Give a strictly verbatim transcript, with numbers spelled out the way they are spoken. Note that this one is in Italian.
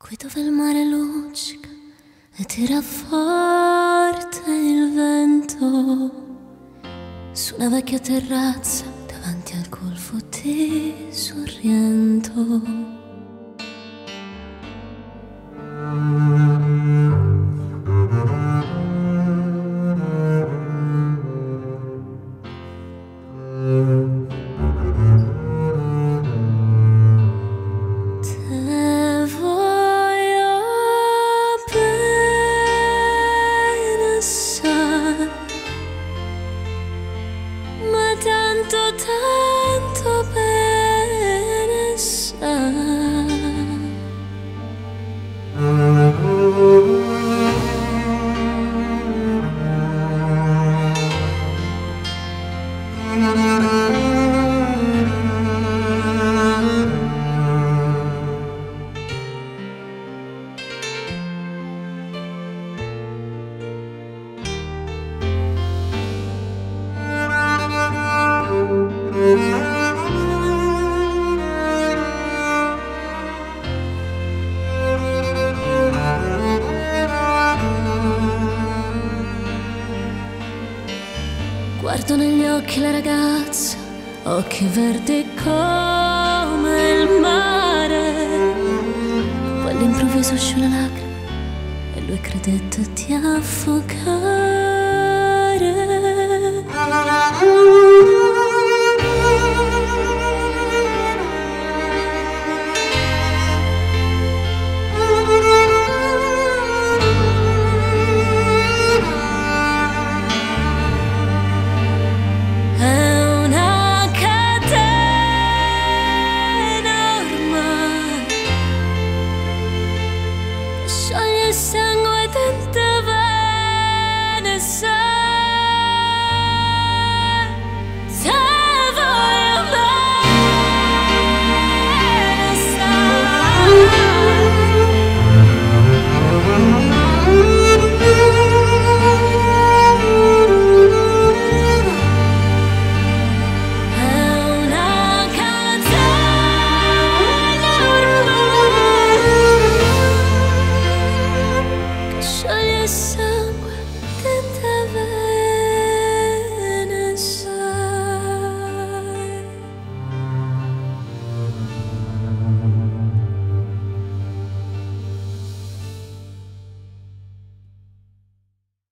Qui dove il mare luccica e tira forte il vento, su una vecchia terrazza davanti al golfo di Sorrento. Tanto, tanto bene sai. Guardo negli occhi la ragazza, occhi verdi come il mare. Poi all'improvviso uscì una lacrima e lui credette di affogare.